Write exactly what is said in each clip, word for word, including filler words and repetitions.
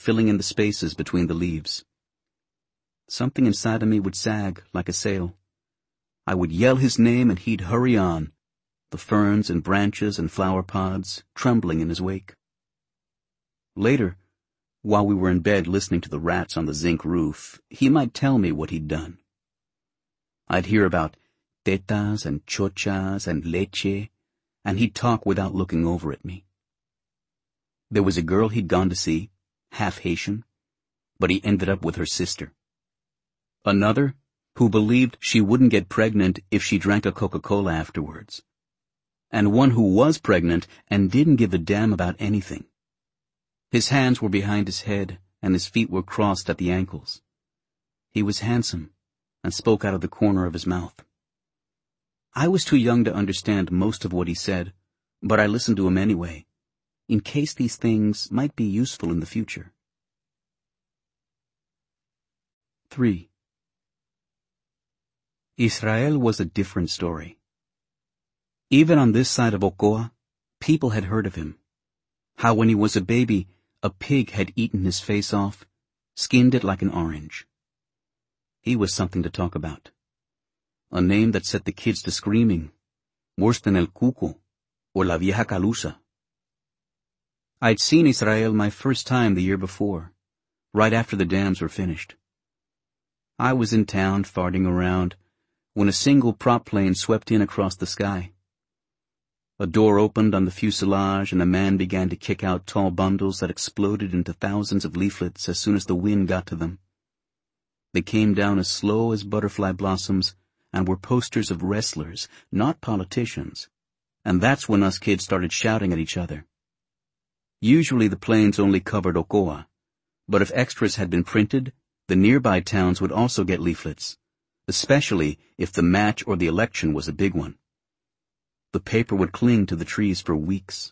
filling in the spaces between the leaves. Something inside of me would sag like a sail. I would yell his name and he'd hurry on, the ferns and branches and flower pods trembling in his wake. Later, while we were in bed listening to the rats on the zinc roof, he might tell me what he'd done. I'd hear about tetas and chochas and leche, and he'd talk without looking over at me. There was a girl he'd gone to see, half Haitian, but he ended up with her sister. Another, who believed she wouldn't get pregnant if she drank a Coca-Cola afterwards. And one who was pregnant and didn't give a damn about anything. His hands were behind his head, and his feet were crossed at the ankles. He was handsome, and spoke out of the corner of his mouth. I was too young to understand most of what he said, but I listened to him anyway, in case these things might be useful in the future. Three. Israel was a different story. Even on this side of Ocoa, people had heard of him. How when he was a baby, a pig had eaten his face off, skinned it like an orange. He was something to talk about. A name that set the kids to screaming, worse than El Cuco or La Vieja Calusa. I'd seen Israel my first time the year before, right after the dams were finished. I was in town farting around when a single prop plane swept in across the sky. A door opened on the fuselage and a man began to kick out tall bundles that exploded into thousands of leaflets as soon as the wind got to them. They came down as slow as butterfly blossoms and were posters of wrestlers, not politicians, and that's when us kids started shouting at each other. Usually the planes only covered Ocoa, but if extras had been printed, the nearby towns would also get leaflets, especially if the match or the election was a big one. The paper would cling to the trees for weeks.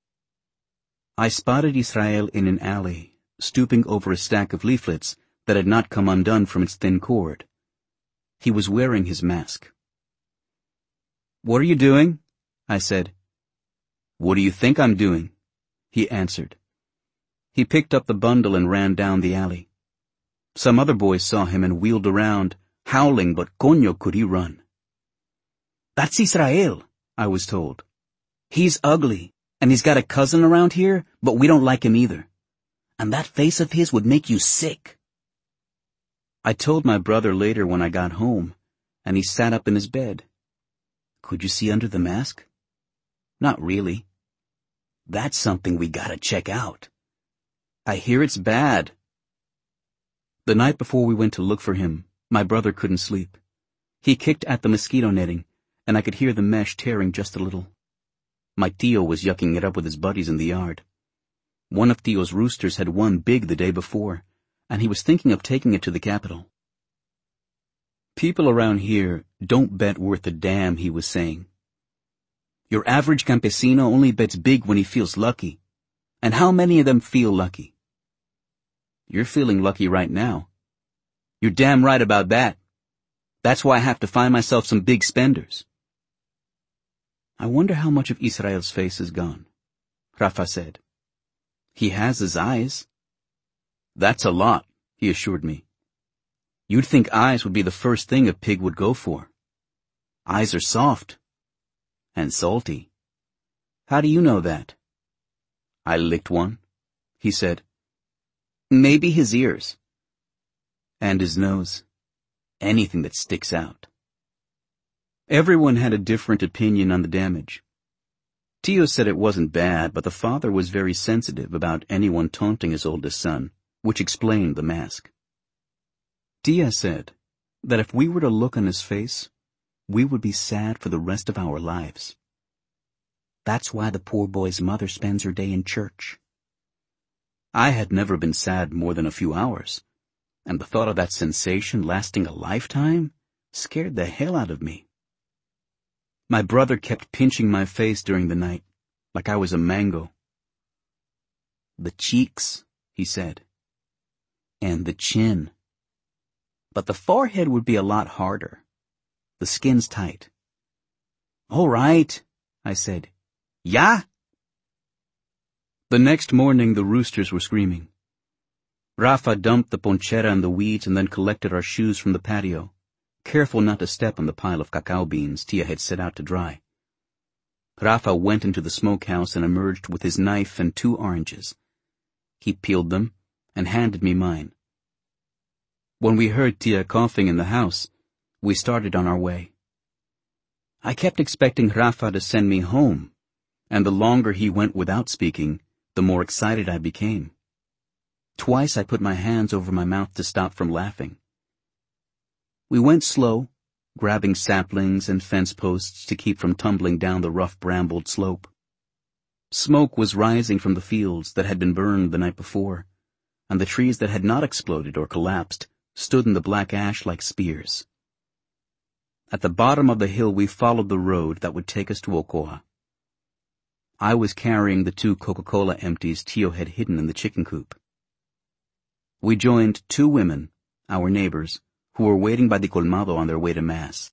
I spotted Israel in an alley, stooping over a stack of leaflets that had not come undone from its thin cord. He was wearing his mask. "What are you doing?" I said. "What do you think I'm doing?" he answered. He picked up the bundle and ran down the alley. Some other boys saw him and wheeled around, howling, but coño could he run. "That's Israel," I was told. "He's ugly, and he's got a cousin around here, but we don't like him either. And that face of his would make you sick." I told my brother later when I got home, and he sat up in his bed. "Could you see under the mask?" "Not really." "That's something we gotta check out." "I hear it's bad." The night before we went to look for him, my brother couldn't sleep. He kicked at the mosquito netting, and I could hear the mesh tearing just a little. My Tio was yucking it up with his buddies in the yard. One of Tio's roosters had won big the day before, and he was thinking of taking it to the capital. "People around here don't bet worth a damn," he was saying. "Your average campesino only bets big when he feels lucky. And how many of them feel lucky?" "You're feeling lucky right now." "You're damn right about that. That's why I have to find myself some big spenders." "I wonder how much of Israel's face is gone," Rafa said. "He has his eyes." "That's a lot," he assured me. "You'd think eyes would be the first thing a pig would go for. Eyes are soft. And salty." "How do you know that?" "I licked one," he said. "Maybe his ears." "And his nose. Anything that sticks out." Everyone had a different opinion on the damage. Tio said it wasn't bad, but the father was very sensitive about anyone taunting his oldest son, which explained the mask. Tia said that if we were to look on his face, we would be sad for the rest of our lives. That's why the poor boy's mother spends her day in church. I had never been sad more than a few hours, and the thought of that sensation lasting a lifetime scared the hell out of me. My brother kept pinching my face during the night, like I was a mango. "The cheeks," he said. "And the chin. But the forehead would be a lot harder. The skin's tight." "All right," I said. "Yeah?" The next morning the roosters were screaming. Rafa dumped the ponchera in the weeds and then collected our shoes from the patio, careful not to step on the pile of cacao beans Tia had set out to dry. Rafa went into the smokehouse and emerged with his knife and two oranges. He peeled them and handed me mine. When we heard Tia coughing in the house, we started on our way. I kept expecting Rafa to send me home, and the longer he went without speaking, the more excited I became. Twice I put my hands over my mouth to stop from laughing. We went slow, grabbing saplings and fence posts to keep from tumbling down the rough brambled slope. Smoke was rising from the fields that had been burned the night before, and the trees that had not exploded or collapsed stood in the black ash like spears. At the bottom of the hill we followed the road that would take us to Ocoa. I was carrying the two Coca-Cola empties Tio had hidden in the chicken coop. We joined two women, our neighbors, who were waiting by the colmado on their way to Mass.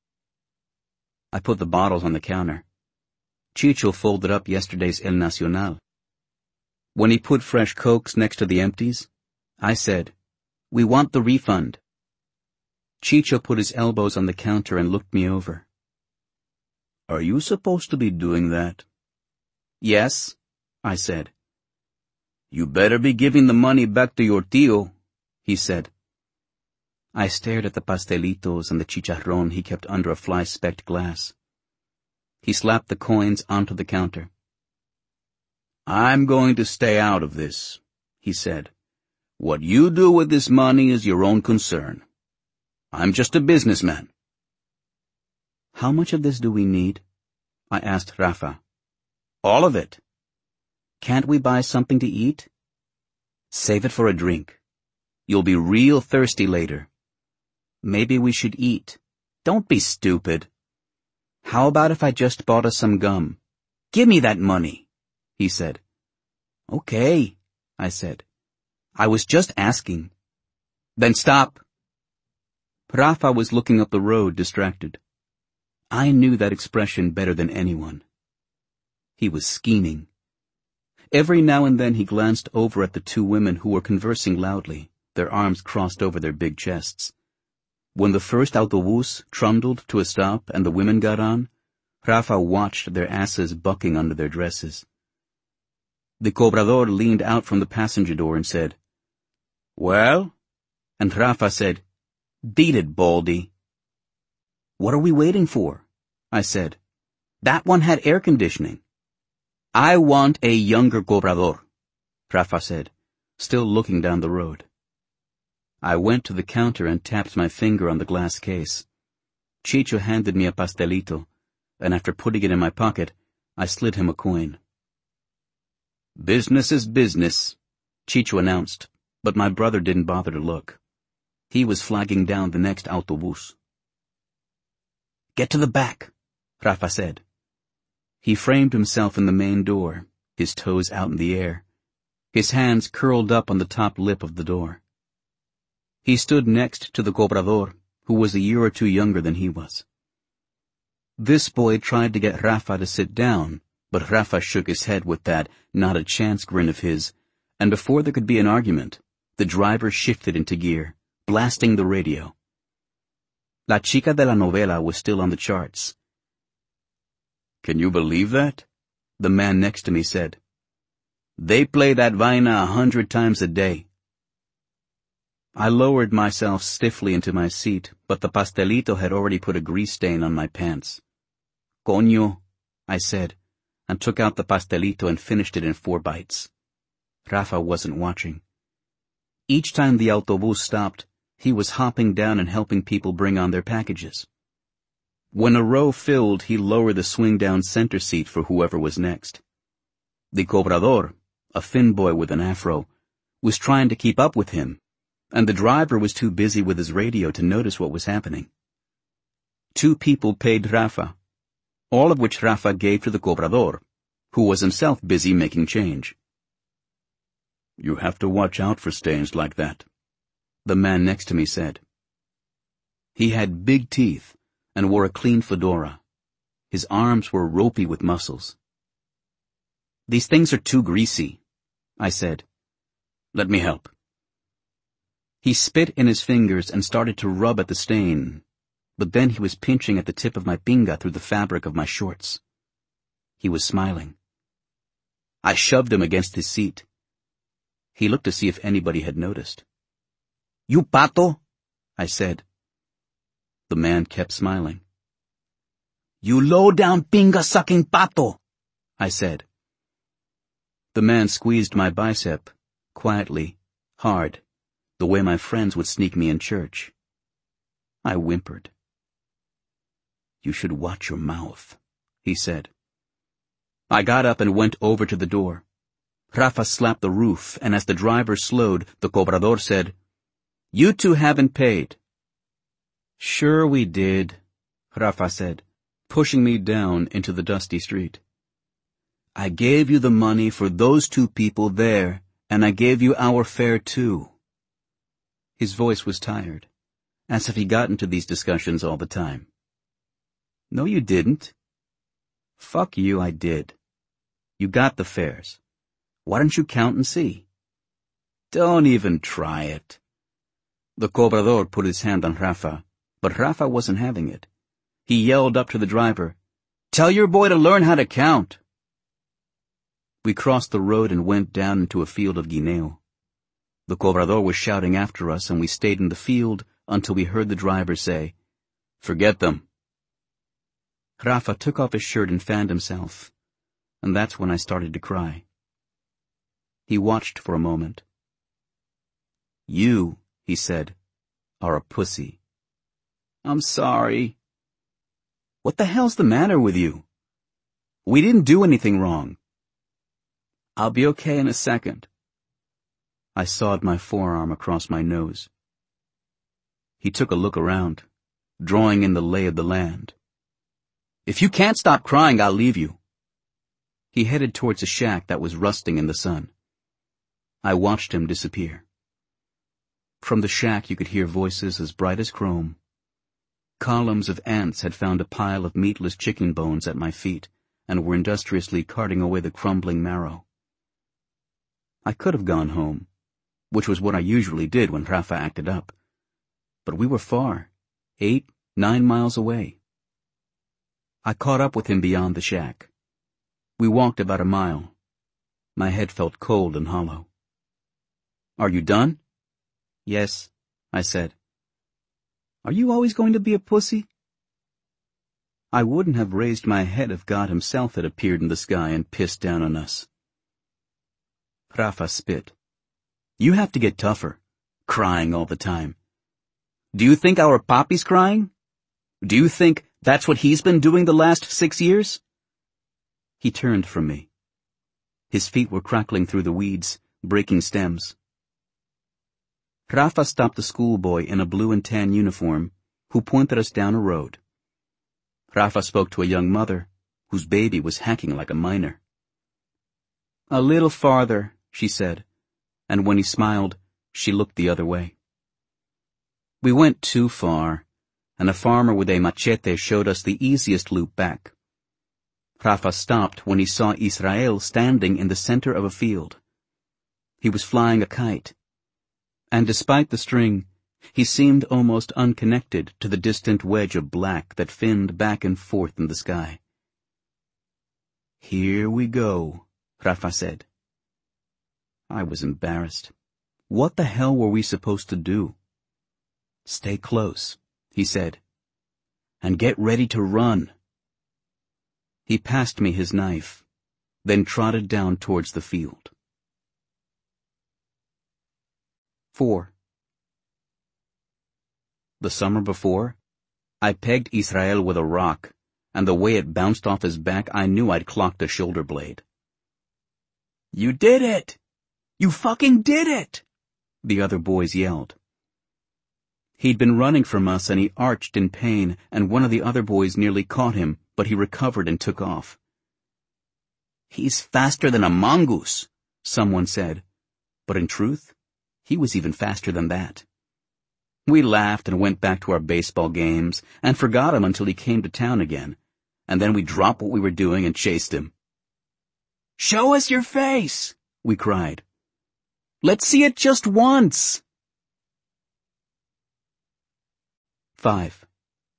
I put the bottles on the counter. Chicho folded up yesterday's El Nacional. When he put fresh Cokes next to the empties, I said, "We want the refund." Chicho put his elbows on the counter and looked me over. "Are you supposed to be doing that?" "Yes," I said. "You better be giving the money back to your tío," he said. I stared at the pastelitos and the chicharrón he kept under a fly-specked glass. He slapped the coins onto the counter. "I'm going to stay out of this," he said. "What you do with this money is your own concern. I'm just a businessman." "How much of this do we need?" I asked Rafa. "All of it." "Can't we buy something to eat?" "Save it for a drink. You'll be real thirsty later." "Maybe we should eat." "Don't be stupid." "How about if I just bought us some gum?" "Give me that money," he said. "Okay," I said. "I was just asking." "Then stop." Rafa was looking up the road, distracted. I knew that expression better than anyone. He was scheming. Every now and then he glanced over at the two women who were conversing loudly, their arms crossed over their big chests. When the first autobús trundled to a stop and the women got on, Rafa watched their asses bucking under their dresses. The cobrador leaned out from the passenger door and said, "Well?" And Rafa said, "Beat it, Baldy." "What are we waiting for?" I said. "That one had air conditioning." "I want a younger cobrador," Rafa said, still looking down the road. I went to the counter and tapped my finger on the glass case. Chicho handed me a pastelito, and after putting it in my pocket, I slid him a coin. "Business is business," Chicho announced, but my brother didn't bother to look. He was flagging down the next autobús. "Get to the back," Rafa said. He framed himself in the main door, his toes out in the air, his hands curled up on the top lip of the door. He stood next to the cobrador, who was a year or two younger than he was. This boy tried to get Rafa to sit down, but Rafa shook his head with that not a chance grin of his, and before there could be an argument, the driver shifted into gear, blasting the radio. La Chica de la Novela was still on the charts. "Can you believe that?" the man next to me said. "They play that vaina a hundred times a day." I lowered myself stiffly into my seat, but the pastelito had already put a grease stain on my pants. "Coño," I said, and took out the pastelito and finished it in four bites. Rafa wasn't watching. Each time the autobús stopped, he was hopping down and helping people bring on their packages. When a row filled, he lowered the swing-down center seat for whoever was next. The cobrador, a thin boy with an afro, was trying to keep up with him, and the driver was too busy with his radio to notice what was happening. Two people paid Rafa, all of which Rafa gave to the cobrador, who was himself busy making change. "You have to watch out for stains like that," the man next to me said. He had big teeth and wore a clean fedora. His arms were ropey with muscles. "These things are too greasy," I said. "Let me help." He spit in his fingers and started to rub at the stain, but then he was pinching at the tip of my pinga through the fabric of my shorts. He was smiling. I shoved him against his seat. He looked to see if anybody had noticed. "You pato?" I said. The man kept smiling. "You low-down pinga-sucking pato," I said. The man squeezed my bicep, quietly, hard, the way my friends would sneak me in church. I whimpered. "You should watch your mouth," he said. I got up and went over to the door. Rafa slapped the roof, and as the driver slowed, the cobrador said, "You two haven't paid." "Sure we did," Rafa said, pushing me down into the dusty street. "I gave you the money for those two people there, and I gave you our fare too." His voice was tired, as if he got into these discussions all the time. "No, you didn't." "Fuck you, I did. You got the fares. Why don't you count and see?" "Don't even try it." The cobrador put his hand on Rafa, but Rafa wasn't having it. He yelled up to the driver, "Tell your boy to learn how to count." We crossed the road and went down into a field of guineo. The cobrador was shouting after us, and we stayed in the field until we heard the driver say, "Forget them." Rafa took off his shirt and fanned himself, and that's when I started to cry. He watched for a moment. "You," he said, "are a pussy." "I'm sorry." "What the hell's the matter with you? We didn't do anything wrong." "I'll be okay in a second." I sawed my forearm across my nose. He took a look around, drawing in the lay of the land. "If you can't stop crying, I'll leave you." He headed towards a shack that was rusting in the sun. I watched him disappear. From the shack you could hear voices as bright as chrome. Columns of ants had found a pile of meatless chicken bones at my feet and were industriously carting away the crumbling marrow. I could have gone home, which was what I usually did when Rafa acted up. But we were far, eight, nine miles away. I caught up with him beyond the shack. We walked about a mile. My head felt cold and hollow. "Are you done?" "Yes," I said. "Are you always going to be a pussy?" I wouldn't have raised my head if God himself had appeared in the sky and pissed down on us. Rafa spit. "You have to get tougher, crying all the time. Do you think our papi's crying? Do you think that's what he's been doing the last six years? He turned from me. His feet were crackling through the weeds, breaking stems. Rafa stopped a schoolboy in a blue and tan uniform, who pointed us down a road. Rafa spoke to a young mother, whose baby was hacking like a miner. "A little farther," she said, and when he smiled, she looked the other way. We went too far, and a farmer with a machete showed us the easiest loop back. Rafa stopped when he saw Israel standing in the center of a field. He was flying a kite, and despite the string, he seemed almost unconnected to the distant wedge of black that finned back and forth in the sky. "Here we go," Rafa said. I was embarrassed. What the hell were we supposed to do? "Stay close," he said, "and get ready to run." He passed me his knife, then trotted down towards the field. Four. The summer before, I pegged Israel with a rock, and the way it bounced off his back, I knew I'd clocked a shoulder blade. "You did it! You fucking did it!" the other boys yelled. He'd been running from us and he arched in pain, and one of the other boys nearly caught him, but he recovered and took off. "He's faster than a mongoose," someone said, but in truth, he was even faster than that. We laughed and went back to our baseball games and forgot him until he came to town again, and then we dropped what we were doing and chased him. "Show us your face," we cried. "Let's see it just once." Five.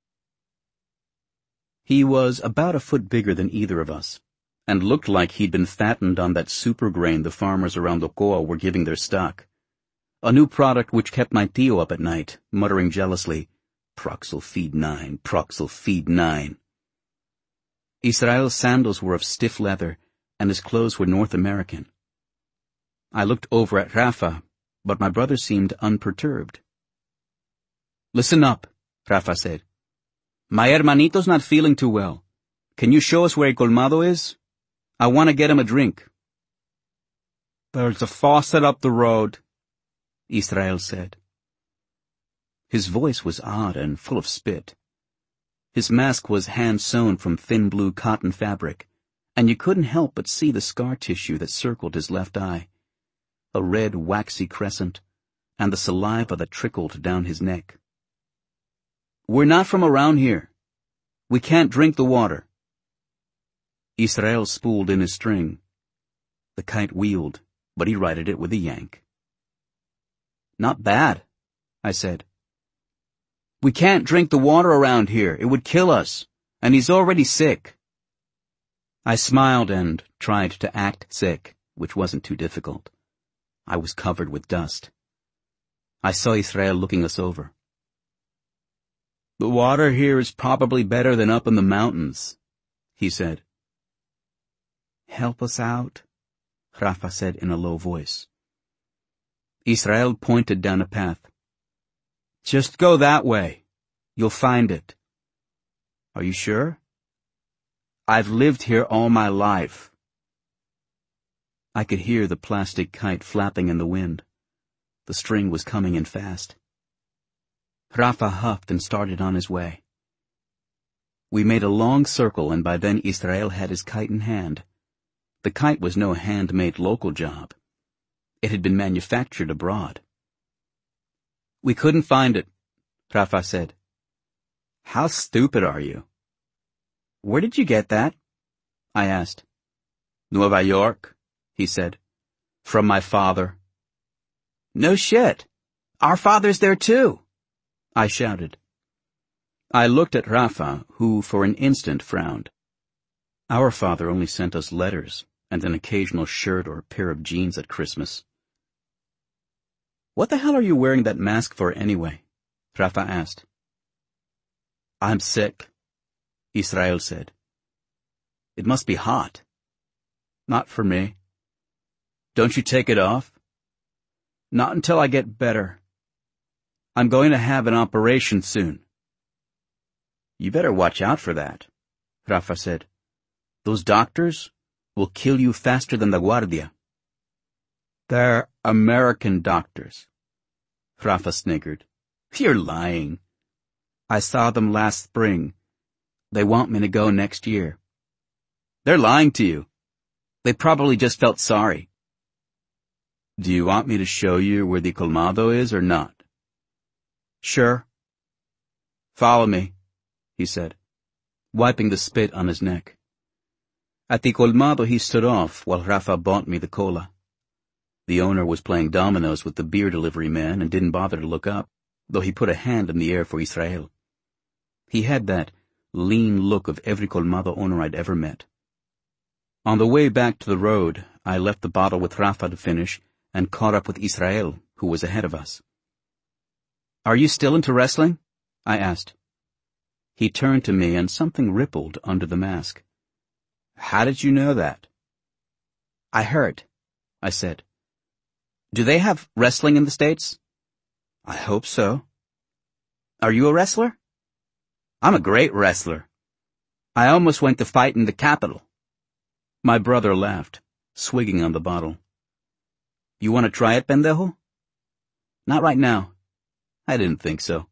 He was about a foot bigger than either of us, and looked like he'd been fattened on that super grain the farmers around Ocoa were giving their stock. A new product which kept my tío up at night, muttering jealously, "Proxil feed nine, Proxil feed nine." Israel's sandals were of stiff leather, and his clothes were North American. I looked over at Rafa, but my brother seemed unperturbed. "Listen up," Rafa said. "My hermanito's not feeling too well. Can you show us where El Colmado is? I want to get him a drink." "There's a faucet up the road," Israel said. His voice was odd and full of spit. His mask was hand-sewn from thin blue cotton fabric, and you couldn't help but see the scar tissue that circled his left eye, a red waxy crescent, and the saliva that trickled down his neck. "We're not from around here. We can't drink the water." Israel spooled in his string. The kite wheeled, but he righted it with a yank. "Not bad," I said. "We can't drink the water around here. It would kill us, and he's already sick." I smiled and tried to act sick, which wasn't too difficult. I was covered with dust. I saw Israel looking us over. "The water here is probably better than up in the mountains," he said. "Help us out," Rafa said in a low voice. Israel pointed down a path. "Just go that way. You'll find it." "Are you sure?" "I've lived here all my life." I could hear the plastic kite flapping in the wind. The string was coming in fast. Rafa huffed and started on his way. We made a long circle, and by then Israel had his kite in hand. The kite was no handmade local job. It had been manufactured abroad. "We couldn't find it," Rafa said. "How stupid are you?" "Where did you get that?" I asked. "Nueva York," he said. "From my father." "No shit. Our father's there too," I shouted. I looked at Rafa, who for an instant frowned. Our father only sent us letters and an occasional shirt or pair of jeans at Christmas. "What the hell are you wearing that mask for anyway?" Rafa asked. "I'm sick," Israel said. "It must be hot." "Not for me." "Don't you take it off?" "Not until I get better. I'm going to have an operation soon." "You better watch out for that," Rafa said. "Those doctors will kill you faster than the Guardia." "They're American doctors," Rafa sniggered. "You're lying. I saw them last spring. They want me to go next year." "They're lying to you. They probably just felt sorry." "Do you want me to show you where the Colmado is or not?" "Sure." "Follow me," he said, wiping the spit on his neck. At the Colmado he stood off while Rafa bought me the cola. The owner was playing dominoes with the beer delivery man and didn't bother to look up, though he put a hand in the air for Israel. He had that lean look of every Colmado owner I'd ever met. On the way back to the road, I left the bottle with Rafa to finish and caught up with Israel, who was ahead of us. "Are you still into wrestling?" I asked. He turned to me and something rippled under the mask. "How did you know that?" "I heard," I said. "Do they have wrestling in the States?" "I hope so." "Are you a wrestler?" "I'm a great wrestler. I almost went to fight in the Capitol." My brother laughed, swigging on the bottle. "You want to try it, pendejo?" "Not right now." I didn't think so.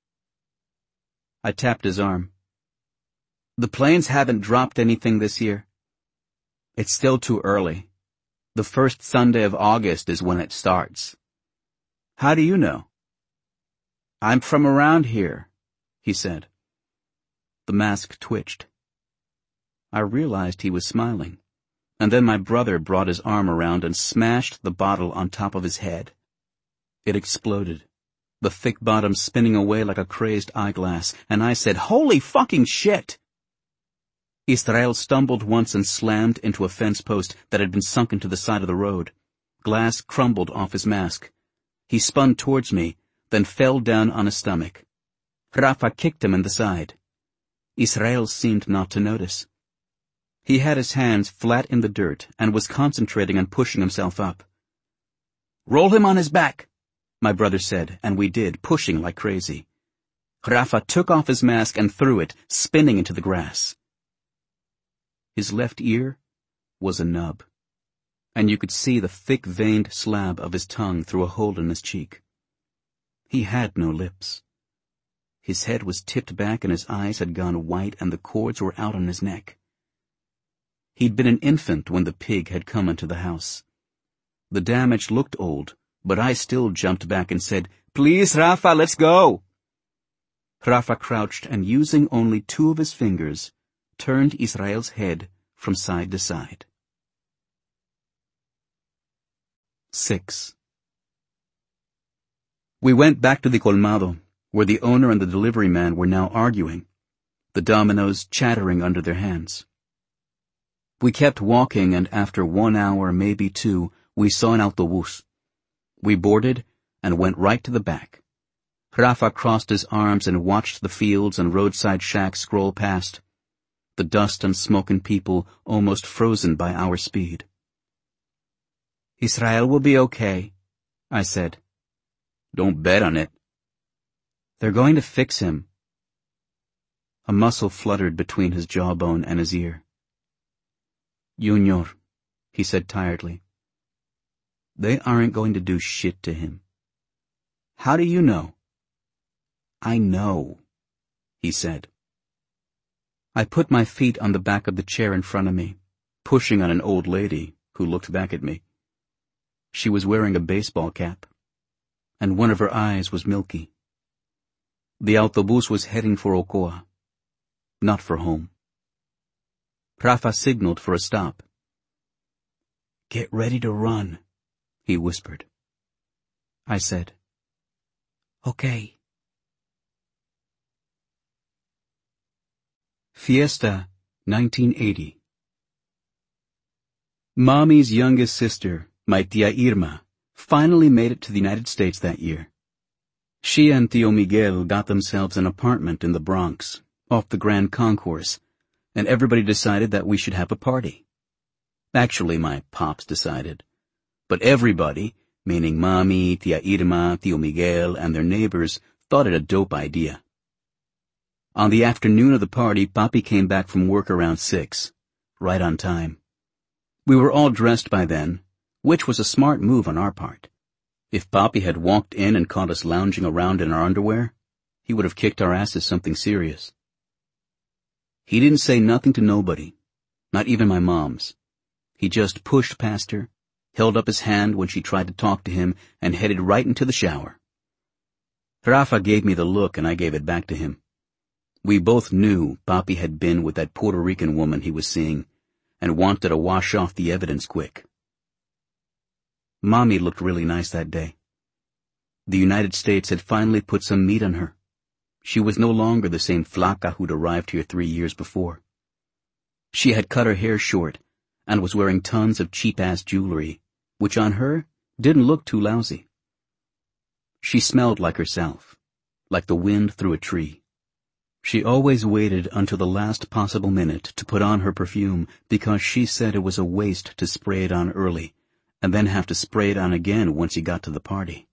I tapped his arm. "The planes haven't dropped anything this year." "It's still too early. The first Sunday of August is when it starts." "How do you know?" "I'm from around here," he said. The mask twitched. I realized he was smiling, and then my brother brought his arm around and smashed the bottle on top of his head. It exploded. the thick bottom spinning away like a crazed eyeglass, and I said, "Holy fucking shit!" Israel stumbled once and slammed into a fence post that had been sunk into the side of the road. Glass crumbled off his mask. He spun towards me, then fell down on his stomach. Rafa kicked him in the side. Israel seemed not to notice. He had his hands flat in the dirt and was concentrating on pushing himself up. "Roll him on his back," my brother said, and we did, pushing like crazy. Rafa took off his mask and threw it, spinning into the grass. His left ear was a nub, and you could see the thick-veined slab of his tongue through a hole in his cheek. He had no lips. His head was tipped back and his eyes had gone white and the cords were out on his neck. He'd been an infant when the pig had come into the house. The damage looked old, but I still jumped back and said, "Please, Rafa, let's go." Rafa crouched and, using only two of his fingers, turned Israel's head from side to side. Six. We went back to the colmado, where the owner and the delivery man were now arguing, the dominoes chattering under their hands. We kept walking, and after one hour, maybe two, we saw an autobús. We boarded and went right to the back. Rafa crossed his arms and watched the fields and roadside shacks scroll past, the dust and smoke and people almost frozen by our speed. "Israel will be okay," I said. "Don't bet on it." "They're going to fix him." A muscle fluttered between his jawbone and his ear. "Junior," he said tiredly, "they aren't going to do shit to him." "How do you know?" "I know," he said. I put my feet on the back of the chair in front of me, pushing on an old lady who looked back at me. She was wearing a baseball cap, and one of her eyes was milky. The autobús was heading for Ocoa, not for home. Rafa signaled for a stop. "Get ready to run," he whispered. I said, "Okay." Fiesta, nineteen eighty. Mommy's youngest sister, my tia Irma, finally made it to the United States that year. She and Tio Miguel got themselves an apartment in the Bronx, off the Grand Concourse, and everybody decided that we should have a party. Actually, my pops decided. But everybody, meaning Mommy, Tia Irma, Tio Miguel, and their neighbors, thought it a dope idea. On the afternoon of the party, Papi came back from work around six, right on time. We were all dressed by then, which was a smart move on our part. If Papi had walked in and caught us lounging around in our underwear, he would have kicked our asses something serious. He didn't say nothing to nobody, not even my mom's. He just pushed past her, held up his hand when she tried to talk to him, and headed right into the shower. Rafa gave me the look and I gave it back to him. We both knew Papi had been with that Puerto Rican woman he was seeing, and wanted to wash off the evidence quick. Mommy looked really nice that day. The United States had finally put some meat on her. She was no longer the same flaca who'd arrived here three years before. She had cut her hair short and was wearing tons of cheap-ass jewelry, which on her didn't look too lousy. She smelled like herself, like the wind through a tree. She always waited until the last possible minute to put on her perfume because she said it was a waste to spray it on early and then have to spray it on again once you got to the party.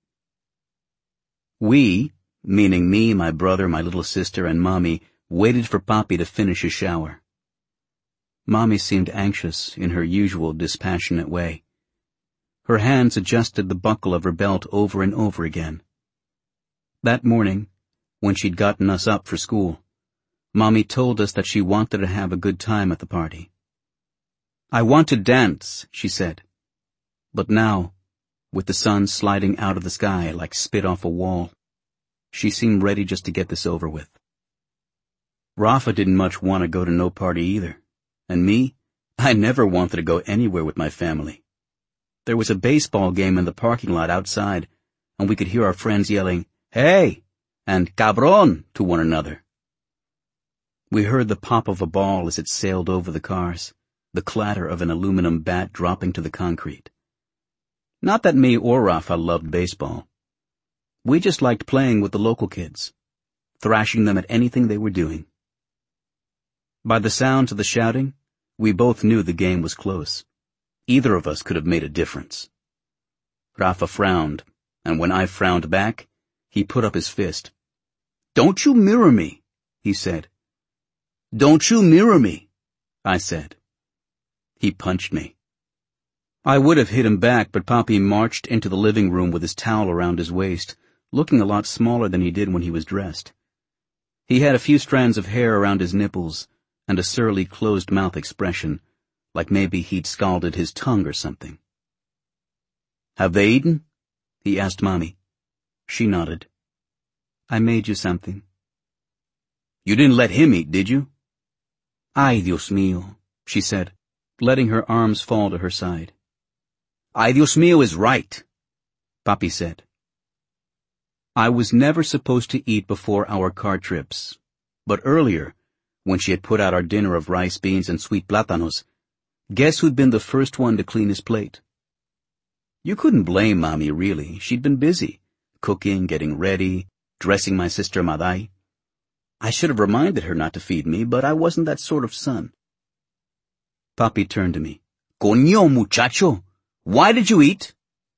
We, meaning me, my brother, my little sister, and Mommy, waited for Papi to finish his shower. Mommy seemed anxious in her usual dispassionate way. Her hands adjusted the buckle of her belt over and over again. That morning, when she'd gotten us up for school, Mommy told us that she wanted to have a good time at the party. "I want to dance," she said. But now, with the sun sliding out of the sky like spit off a wall, she seemed ready just to get this over with. Rafa didn't much want to go to no party either. And me, I never wanted to go anywhere with my family. There was a baseball game in the parking lot outside, and we could hear our friends yelling, "Hey!" and "Cabrón!" to one another. We heard the pop of a ball as it sailed over the cars, the clatter of an aluminum bat dropping to the concrete. Not that me or Rafa loved baseball. We just liked playing with the local kids, thrashing them at anything they were doing. By the sounds of the shouting, we both knew the game was close. Either of us could have made a difference. Rafa frowned, and when I frowned back, he put up his fist. "Don't you mirror me," he said. "Don't you mirror me," I said. He punched me. I would have hit him back, but Papi marched into the living room with his towel around his waist, looking a lot smaller than he did when he was dressed. He had a few strands of hair around his nipples and a surly closed-mouth expression, like maybe he'd scalded his tongue or something. "Have they eaten?" he asked Mommy. She nodded. "I made you something." "You didn't let him eat, did you?" "Ay, Dios mío," she said, letting her arms fall to her side. "Ay, Dios mío is right," Papi said. I was never supposed to eat before our car trips, but earlier, when she had put out our dinner of rice, beans, and sweet plátanos, guess who'd been the first one to clean his plate? You couldn't blame Mommy, really. She'd been busy, cooking, getting ready, dressing my sister Maday. I should have reminded her not to feed me, but I wasn't that sort of son. Papi turned to me. "Coño, muchacho! Why did you eat?"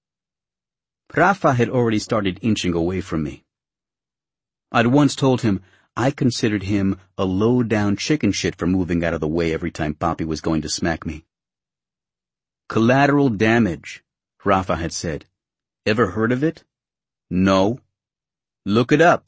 Rafa had already started inching away from me. I'd once told him I considered him a low-down chicken shit for moving out of the way every time Papi was going to smack me. Collateral damage, Rafa had said. Ever heard of it? No. Look it up.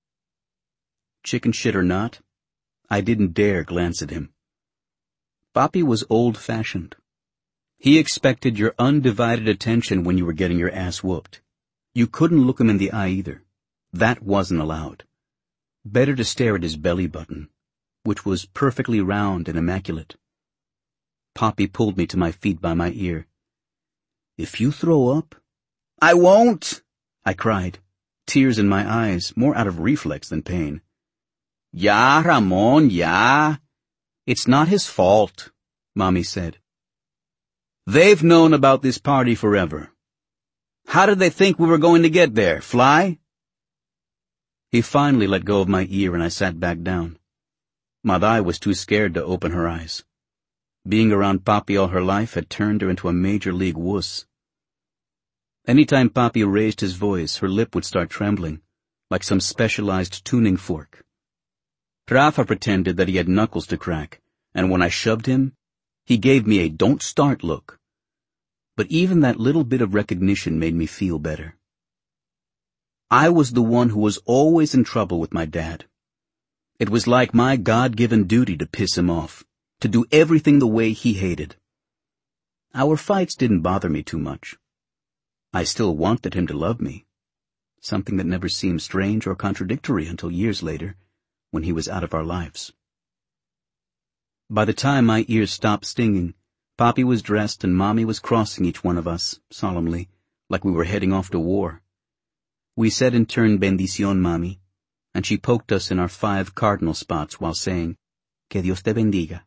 Chicken shit or not, I didn't dare glance at him. Papi was old-fashioned. He expected your undivided attention when you were getting your ass whooped. You couldn't look him in the eye either. That wasn't allowed. Better to stare at his belly button, which was perfectly round and immaculate. Papi pulled me to my feet by my ear. "If you throw up—" "I won't!" I cried, tears in my eyes, more out of reflex than pain. "Ya, Ramon, ya. It's not his fault," Mommy said. "They've known about this party forever. How did they think we were going to get there? Fly?" He finally let go of my ear and I sat back down. Maday was too scared to open her eyes. Being around Papi all her life had turned her into a major league wuss. Anytime Papi raised his voice, her lip would start trembling, like some specialized tuning fork. Rafa pretended that he had knuckles to crack, and when I shoved him, he gave me a don't start look. But even that little bit of recognition made me feel better. I was the one who was always in trouble with my dad. It was like my God-given duty to piss him off, to do everything the way he hated. Our fights didn't bother me too much. I still wanted him to love me, something that never seemed strange or contradictory until years later, when he was out of our lives. By the time my ears stopped stinging, Papi was dressed and Mommy was crossing each one of us, solemnly, like we were heading off to war. We said in turn, "Bendición, Mommy," and she poked us in our five cardinal spots while saying, "Que Dios te bendiga."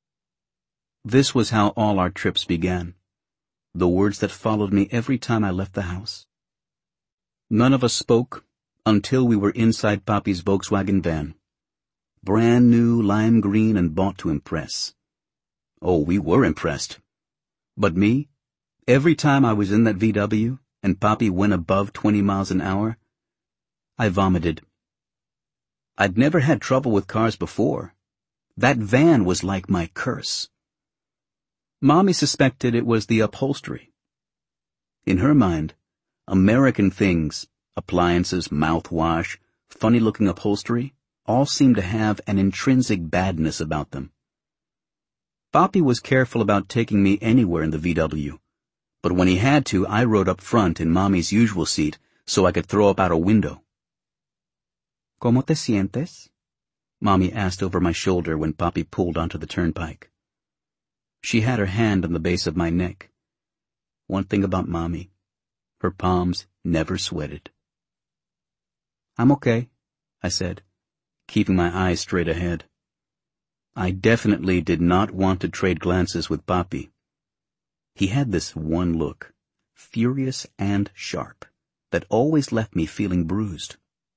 This was how all our trips began, the words that followed me every time I left the house. None of us spoke until we were inside Papi's Volkswagen van. Brand new, lime green, and bought to impress. Oh, we were impressed. But me, every time I was in that V W and Papi went above twenty miles an hour, I vomited. I'd never had trouble with cars before. That van was like my curse. Mommy suspected it was the upholstery. In her mind, American things, appliances, mouthwash, funny-looking upholstery, all seemed to have an intrinsic badness about them. Papi was careful about taking me anywhere in the V W, but when he had to, I rode up front in Mommy's usual seat so I could throw up out a window. "¿Cómo te sientes?" Mommy asked over my shoulder when Papi pulled onto the turnpike. She had her hand on the base of my neck. One thing about Mommy, her palms never sweated. I'm okay, I said, keeping my eyes straight ahead. I definitely did not want to trade glances with Papi. He had this one look, furious and sharp, that always left me feeling bruised.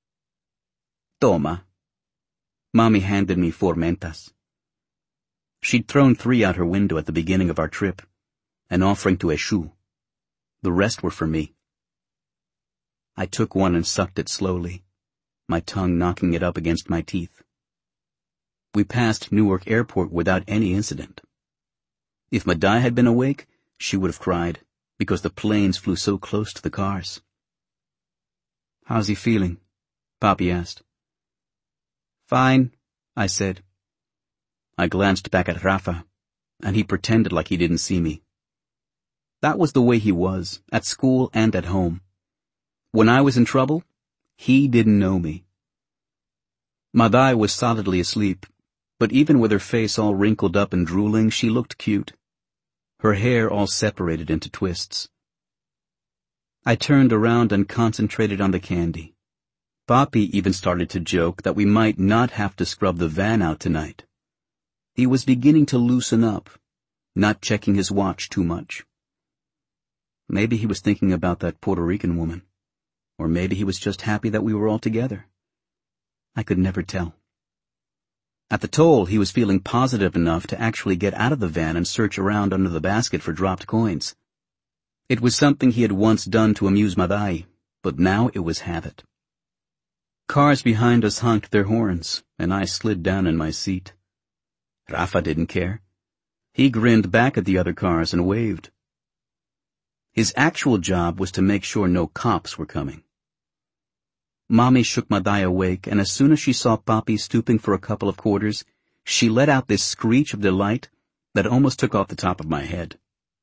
Toma. Mommy handed me four mentas. She'd thrown three out her window at the beginning of our trip, an offering to Eshu. The rest were for me. I took one and sucked it slowly, my tongue knocking it up against my teeth. We passed Newark Airport without any incident. If Madai had been awake, she would have cried, because the planes flew so close to the cars. How's he feeling? Papi asked. Fine, I said. I glanced back at Rafa, and he pretended like he didn't see me. That was the way he was, at school and at home. When I was in trouble, he didn't know me. Madai was solidly asleep, but even with her face all wrinkled up and drooling, she looked cute. Her hair all separated into twists. I turned around and concentrated on the candy. Papi even started to joke that we might not have to scrub the van out tonight. He was beginning to loosen up, not checking his watch too much. Maybe he was thinking about that Puerto Rican woman, or maybe he was just happy that we were all together. I could never tell. At the toll, he was feeling positive enough to actually get out of the van and search around under the basket for dropped coins. It was something he had once done to amuse Madai, but now it was habit. Cars behind us honked their horns, and I slid down in my seat. Rafa didn't care. He grinned back at the other cars and waved. His actual job was to make sure no cops were coming. Mommy shook Madai awake, and as soon as she saw Papi stooping for a couple of quarters, she let out this screech of delight that almost took off the top of my head.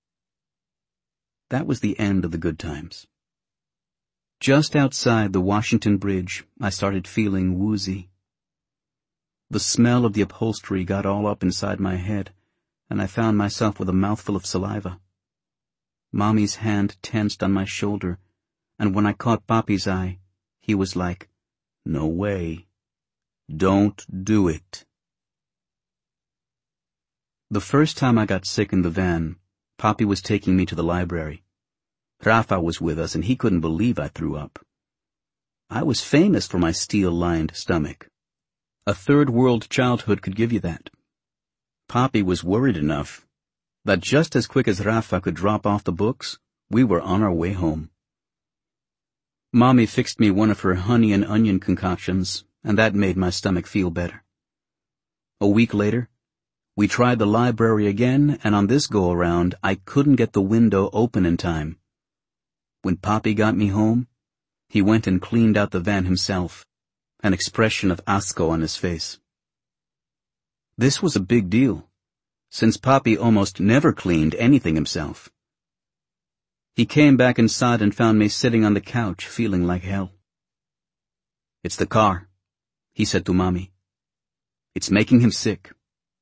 That was the end of the good times. Just outside the Washington Bridge, I started feeling woozy. The smell of the upholstery got all up inside my head, and I found myself with a mouthful of saliva. Mommy's hand tensed on my shoulder, and when I caught Papi's eye, he was like, "No way. Don't do it." The first time I got sick in the van, Papi was taking me to the library. Rafa was with us, and he couldn't believe I threw up. I was famous for my steel-lined stomach. A third-world childhood could give you that. Papi was worried enough that just as quick as Rafa could drop off the books, we were on our way home. Mommy fixed me one of her honey and onion concoctions, and that made my stomach feel better. A week later, we tried the library again, and on this go-around, I couldn't get the window open in time. When Papi got me home, he went and cleaned out the van himself, an expression of asco on his face. This was a big deal, since Papi almost never cleaned anything himself. He came back inside and found me sitting on the couch feeling like hell. "It's the car," he said to Mommy. "It's making him sick."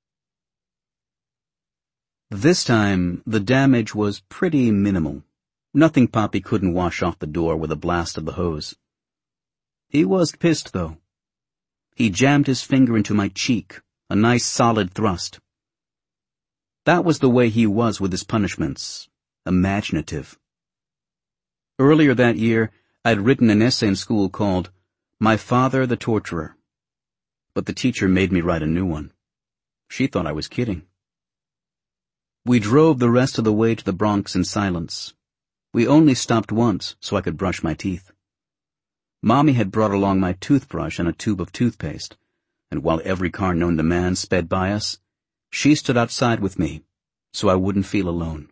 This time, the damage was pretty minimal. Nothing Papi couldn't wash off the door with a blast of the hose. He was pissed, though. He jammed his finger into my cheek, a nice solid thrust. That was the way he was with his punishments, imaginative. Earlier that year, I'd written an essay in school called "My Father the Torturer," but the teacher made me write a new one. She thought I was kidding. We drove the rest of the way to the Bronx in silence. We only stopped once so I could brush my teeth. Mommy had brought along my toothbrush and a tube of toothpaste, and while every car known to man sped by us, she stood outside with me so I wouldn't feel alone.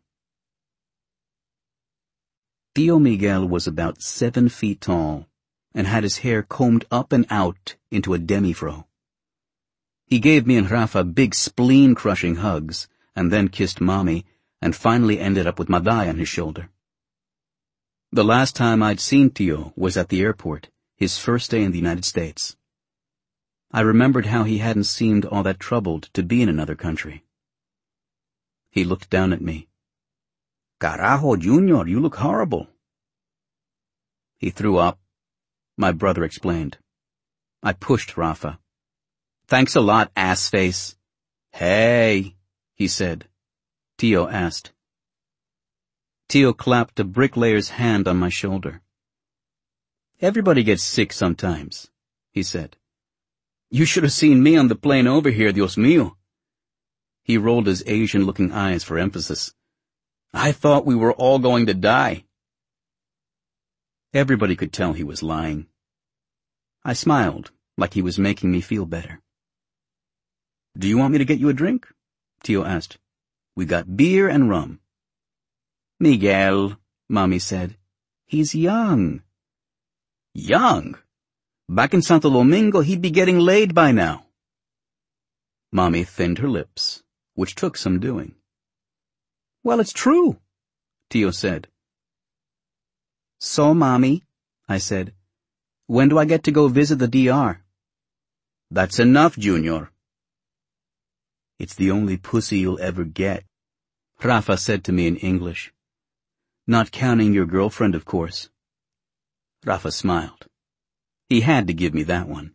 Tío Miguel was about seven feet tall and had his hair combed up and out into a demi-fro. He gave me and Rafa big spleen-crushing hugs and then kissed Mommy and finally ended up with Madai on his shoulder. The last time I'd seen Tío was at the airport, his first day in the United States. I remembered how he hadn't seemed all that troubled to be in another country. He looked down at me. "Carajo, Junior, you look horrible." He threw up. my brother explained. I pushed Rafa. Thanks a lot, ass-face. Hey, he said. Tio asked. Tio clapped a bricklayer's hand on my shoulder. Everybody gets sick sometimes, he said. You should have seen me on the plane over here, Dios mío. He rolled his Asian-looking eyes for emphasis. I thought we were all going to die. Everybody could tell he was lying. I smiled, like he was making me feel better. Do you want me to get you a drink? Tio asked. We got beer and rum. Miguel, Mommy said. He's young. Young? Back in Santo Domingo, he'd be getting laid by now. Mommy thinned her lips, which took some doing. Well, it's true, Tio said. So, Mommy, I said, when do I get to go visit the D R? That's enough, Junior. It's the only pussy you'll ever get, Rafa said to me in English. Not counting your girlfriend, of course. Rafa smiled. He had to give me that one.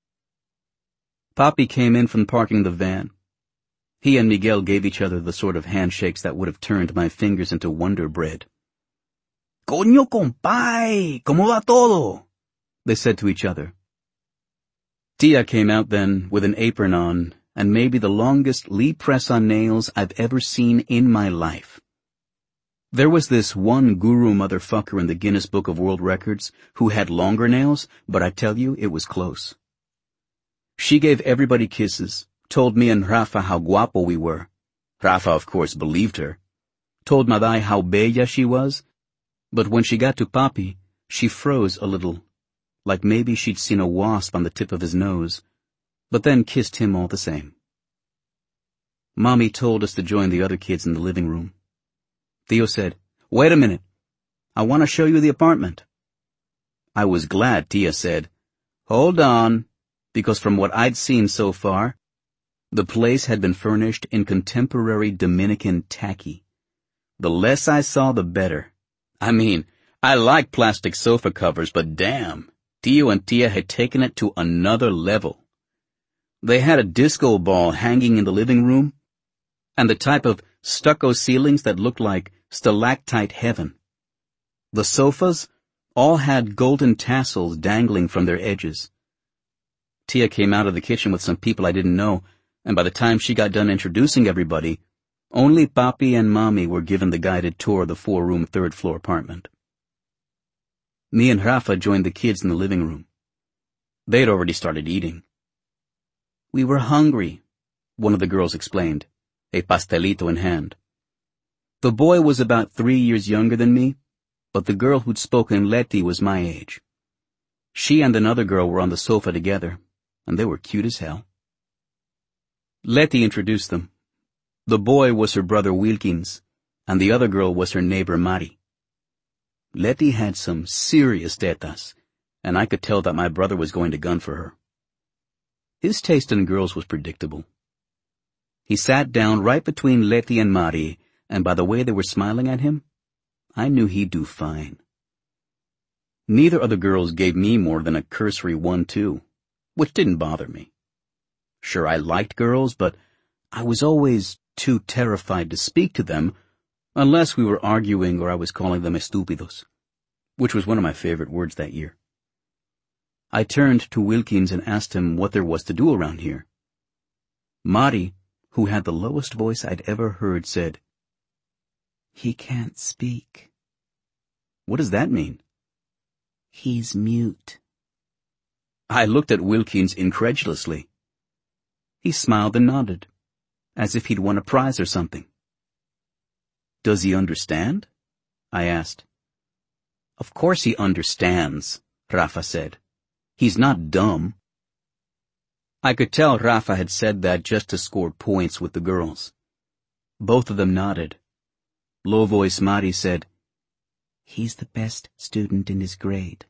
Papi came in from parking the van. He and Miguel gave each other the sort of handshakes that would have turned my fingers into Wonder Bread. Coño compay, ¿cómo va todo? They said to each other. Tia came out then with an apron on and maybe the longest Lee press on nails I've ever seen in my life. There was this one guru motherfucker in the Guinness Book of World Records who had longer nails, but I tell you, it was close. She gave everybody kisses, told me and Rafa how guapo we were. Rafa, of course, believed her. Told Maday how bella she was, but when she got to Papi, she froze a little, like maybe she'd seen a wasp on the tip of his nose, but then kissed him all the same. Mommy told us to join the other kids in the living room. Theo said, Wait a minute. I want to show you the apartment. I was glad Tia said, Hold on, because from what I'd seen so far, the place had been furnished in contemporary Dominican tacky. The less I saw, the better. I mean, I like plastic sofa covers, but damn, Tio and Tia had taken it to another level. They had a disco ball hanging in the living room, and the type of stucco ceilings that looked like stalactite heaven. The sofas all had golden tassels dangling from their edges. Tia came out of the kitchen with some people I didn't know, and by the time she got done introducing everybody, only Papi and Mommy were given the guided tour of the four-room third-floor apartment. Me and Rafa joined the kids in the living room. They'd already started eating. We were hungry, one of the girls explained, a pastelito in hand. The boy was about three years younger than me, but the girl who'd spoken Leti was my age. She and another girl were on the sofa together, and they were cute as hell. Leti introduced them. The boy was her brother Wilkins, and the other girl was her neighbor Mari. Leti had some serious tetas, and I could tell that my brother was going to gun for her. His taste in girls was predictable. He sat down right between Leti and Mari, and by the way they were smiling at him, I knew he'd do fine. Neither of the girls gave me more than a cursory one-two, which didn't bother me. Sure, I liked girls, but I was always too terrified to speak to them unless we were arguing or I was calling them estúpidos, which was one of my favorite words that year. I turned to Wilkins and asked him what there was to do around here. Mari, who had the lowest voice I'd ever heard, said, He can't speak. What does that mean? He's mute. I looked at Wilkins incredulously. He smiled and nodded, as if he'd won a prize or something. Does he understand? I asked. Of course he understands, Rafa said. He's not dumb. I could tell Rafa had said that just to score points with the girls. Both of them nodded. Low-voice Mari said, He's the best student in his grade.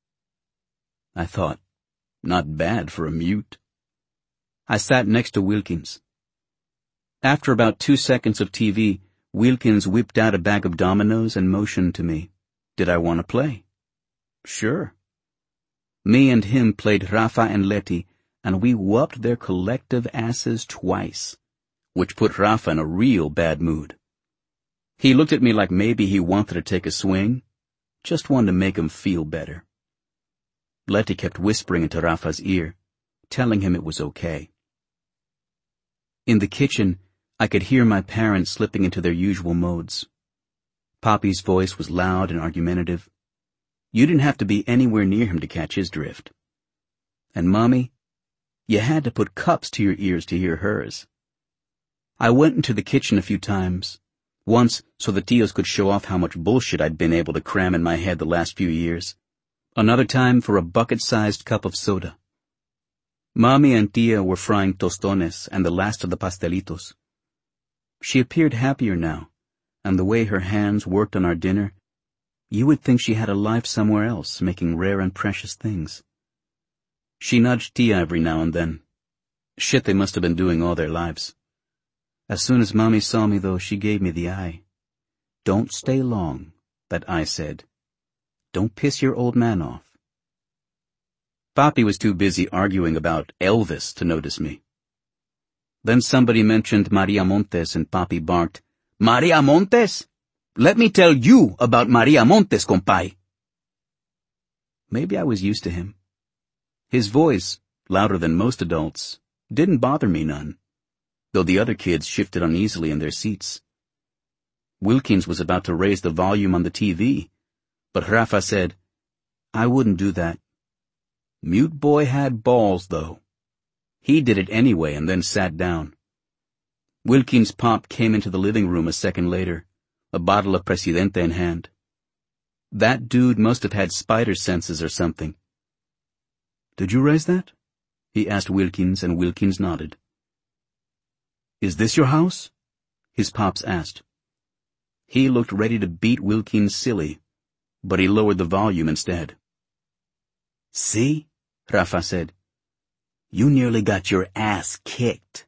I thought, not bad for a mute. I sat next to Wilkins. After about two seconds of T V, Wilkins whipped out a bag of dominoes and motioned to me. Did I want to play? Sure. Me and him played Rafa and Letty, and we whooped their collective asses twice, which put Rafa in a real bad mood. He looked at me like maybe he wanted to take a swing, just wanted to make him feel better. Letty kept whispering into Rafa's ear, telling him it was okay. In the kitchen, I could hear my parents slipping into their usual modes. Papi's voice was loud and argumentative. You didn't have to be anywhere near him to catch his drift. And Mommy, you had to put cups to your ears to hear hers. I went into the kitchen a few times, once so the tios could show off how much bullshit I'd been able to cram in my head the last few years, another time for a bucket-sized cup of soda. Mommy and Tia were frying tostones and the last of the pastelitos. She appeared happier now, and the way her hands worked on our dinner, you would think she had a life somewhere else, making rare and precious things. She nudged Tia every now and then. Shit they must have been doing all their lives. As soon as Mommy saw me, though, she gave me the eye. Don't stay long, that eye said. Don't piss your old man off. Papi was too busy arguing about Elvis to notice me. Then somebody mentioned Maria Montes, and Papi barked, Maria Montes? Let me tell you about Maria Montes, compay. Maybe I was used to him. His voice, louder than most adults, didn't bother me none, though the other kids shifted uneasily in their seats. Wilkins was about to raise the volume on the T V, but Rafa said, I wouldn't do that. Mute boy had balls, though. He did it anyway and then sat down. Wilkins' pop came into the living room a second later, a bottle of Presidente in hand. That dude must have had spider senses or something. Did you raise that? He asked Wilkins, and Wilkins nodded. Is this your house? His pops asked. He looked ready to beat Wilkins silly, but he lowered the volume instead. See? Rafa said. You nearly got your ass kicked.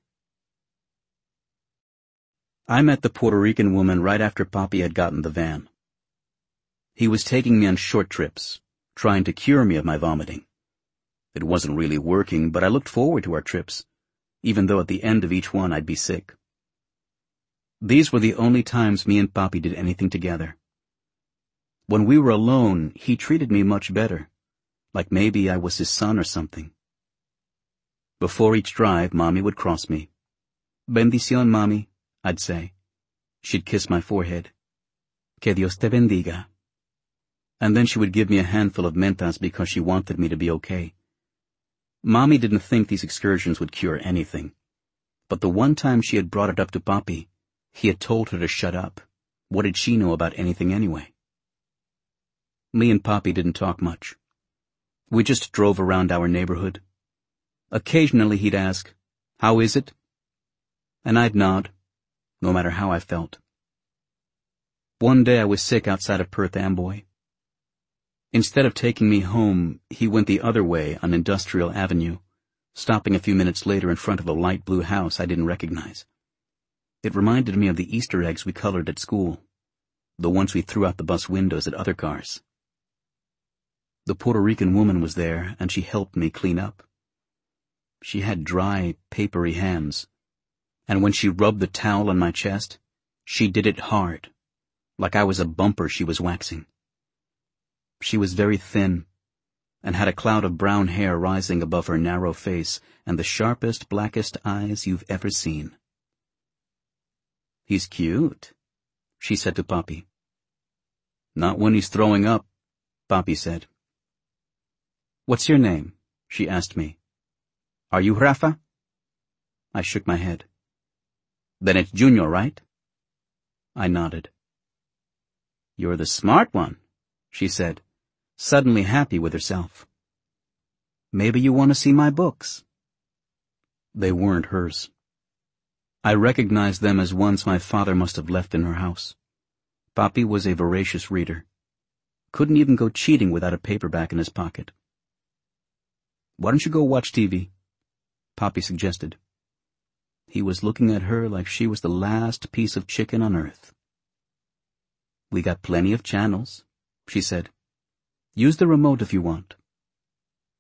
I met the Puerto Rican woman right after Papi had gotten the van. He was taking me on short trips, trying to cure me of my vomiting. It wasn't really working, but I looked forward to our trips, even though at the end of each one I'd be sick. These were the only times me and Papi did anything together. When we were alone, he treated me much better, like maybe I was his son or something. Before each drive, Mommy would cross me. Bendición, Mommy, I'd say. She'd kiss my forehead. Que Dios te bendiga. And then she would give me a handful of mentas because she wanted me to be okay. Mommy didn't think these excursions would cure anything. But the one time she had brought it up to Papi, he had told her to shut up. What did she know about anything anyway? Me and Papi didn't talk much. We just drove around our neighborhood. Occasionally he'd ask, How is it? And I'd nod, no matter how I felt. One day I was sick outside of Perth Amboy. Instead of taking me home, he went the other way on Industrial Avenue, stopping a few minutes later in front of a light blue house I didn't recognize. It reminded me of the Easter eggs we colored at school, the ones we threw out the bus windows at other cars. The Puerto Rican woman was there, and she helped me clean up. She had dry, papery hands, and when she rubbed the towel on my chest, she did it hard, like I was a bumper she was waxing. She was very thin, and had a cloud of brown hair rising above her narrow face and the sharpest, blackest eyes you've ever seen. He's cute, she said to Papi. Not when he's throwing up, Papi said. What's your name? She asked me. Are you Rafa? I shook my head. Then it's Junior, right? I nodded. You're the smart one, she said, suddenly happy with herself. Maybe you want to see my books. They weren't hers. I recognized them as ones my father must have left in her house. Papi was a voracious reader. Couldn't even go cheating without a paperback in his pocket. Why don't you go watch T V? Papi suggested. He was looking at her like she was the last piece of chicken on earth. We got plenty of channels, she said. Use the remote if you want.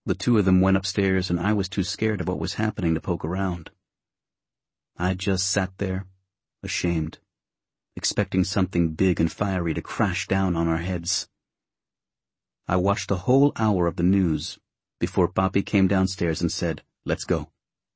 The two of them went upstairs and I was too scared of what was happening to poke around. I just sat there, ashamed, expecting something big and fiery to crash down on our heads. I watched a whole hour of the news before Papi came downstairs and said, "Let's go."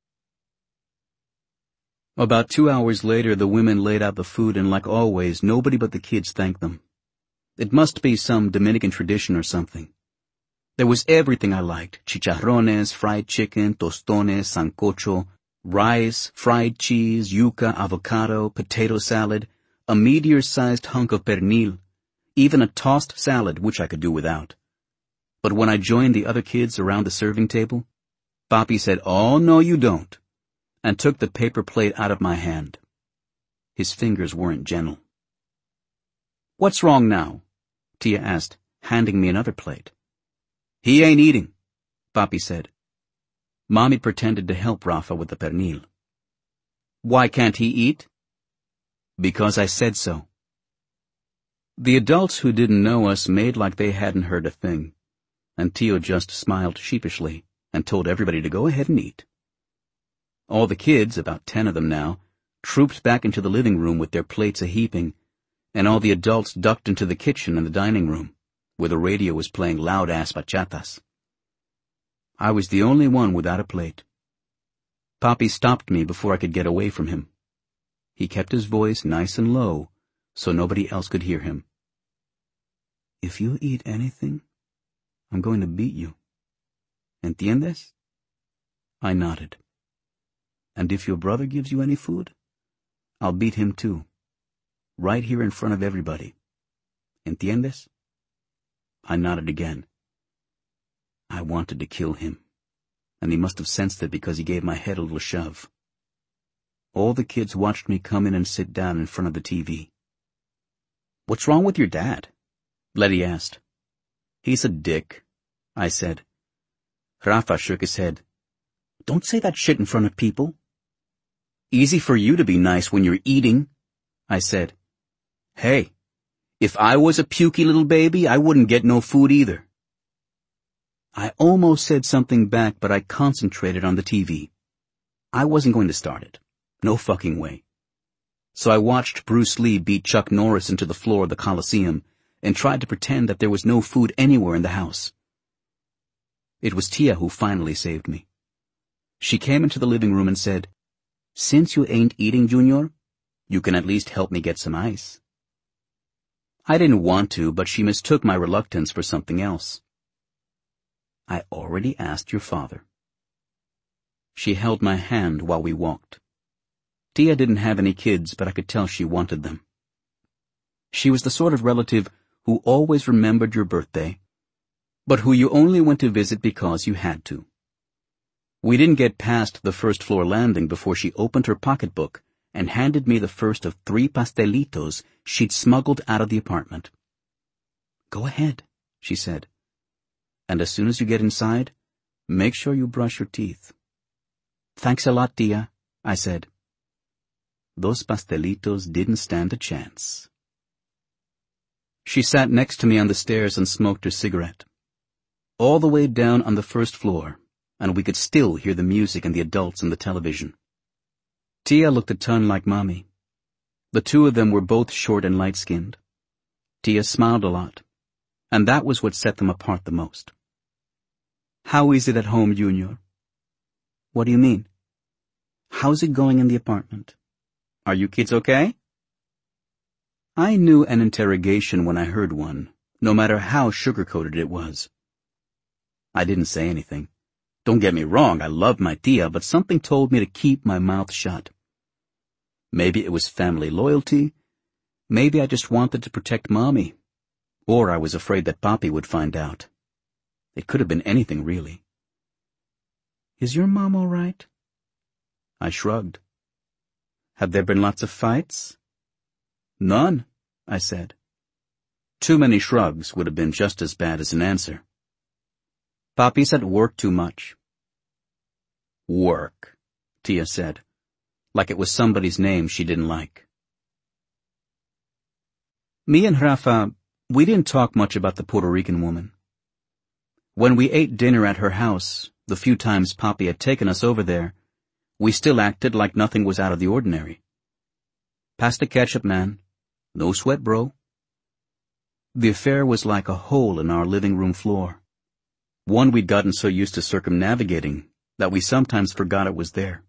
About two hours later, the women laid out the food and, like always, nobody but the kids thanked them. It must be some Dominican tradition or something. There was everything I liked: chicharrones, fried chicken, tostones, sancocho, rice, fried cheese, yuca, avocado, potato salad, a meteor-sized hunk of pernil, even a tossed salad, which I could do without. But when I joined the other kids around the serving table, Papi said, "Oh, no, you don't," and took the paper plate out of my hand. His fingers weren't gentle. "What's wrong now?" Tia asked, handing me another plate. "He ain't eating," Papi said. Mommy pretended to help Rafa with the pernil. "Why can't he eat?" "Because I said so." The adults who didn't know us made like they hadn't heard a thing, and Tio just smiled sheepishly and told everybody to go ahead and eat. All the kids, about ten of them now, trooped back into the living room with their plates a-heaping, and all the adults ducked into the kitchen and the dining room, where the radio was playing loud-ass bachatas. I was the only one without a plate. Papi stopped me before I could get away from him. He kept his voice nice and low, so nobody else could hear him. "If you eat anything, I'm going to beat you. ¿Entiendes?" I nodded. "And if your brother gives you any food, I'll beat him too. Right here in front of everybody. ¿Entiendes?" I nodded again. I wanted to kill him, and he must have sensed it because he gave my head a little shove. All the kids watched me come in and sit down in front of the T V. "What's wrong with your dad?" Letty asked. "He's a dick," I said. Rafa shook his head. "Don't say that shit in front of people." "Easy for you to be nice when you're eating," I said. "Hey, if I was a pukey little baby, I wouldn't get no food either." I almost said something back, but I concentrated on the T V. I wasn't going to start it. No fucking way. So I watched Bruce Lee beat Chuck Norris into the floor of the Coliseum and tried to pretend that there was no food anywhere in the house. It was Tia who finally saved me. She came into the living room and said, "Since you ain't eating, Junior, you can at least help me get some ice." I didn't want to, but she mistook my reluctance for something else. "I already asked your father." She held my hand while we walked. Tia didn't have any kids, but I could tell she wanted them. She was the sort of relative who always remembered your birthday, but who you only went to visit because you had to. We didn't get past the first floor landing before she opened her pocketbook and handed me the first of three pastelitos she'd smuggled out of the apartment. "Go ahead," she said. "And as soon as you get inside, make sure you brush your teeth." "Thanks a lot, Tia," I said. Those pastelitos didn't stand a chance. She sat next to me on the stairs and smoked her cigarette. All the way down on the first floor, and we could still hear the music and the adults and the television. Tia looked a ton like Mommy. The two of them were both short and light-skinned. Tia smiled a lot, and that was what set them apart the most. "How is it at home, Junior?" "What do you mean?" "How's it going in the apartment? Are you kids okay?" I knew an interrogation when I heard one, no matter how sugar-coated it was. I didn't say anything. Don't get me wrong, I loved my Tia, but something told me to keep my mouth shut. Maybe it was family loyalty. Maybe I just wanted to protect Mommy. Or I was afraid that Papi would find out. It could have been anything, really. "Is your mom all right?" I shrugged. "Have there been lots of fights?" "None," I said. Too many shrugs would have been just as bad as an answer. "Papi's at work too much." "Work," Tia said, like it was somebody's name she didn't like. Me and Rafa, we didn't talk much about the Puerto Rican woman. When we ate dinner at her house, the few times Papi had taken us over there, we still acted like nothing was out of the ordinary. Pass the ketchup, man. No sweat, bro. The affair was like a hole in our living room floor. One we'd gotten so used to circumnavigating that we sometimes forgot it was there.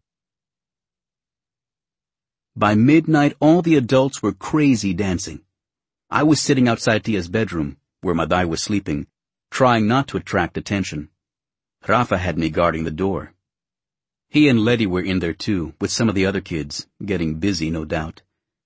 By midnight, all the adults were crazy dancing. I was sitting outside Tia's bedroom, where Maday was sleeping, trying not to attract attention. Rafa had me guarding the door. He and Letty were in there too, with some of the other kids, getting busy, no doubt.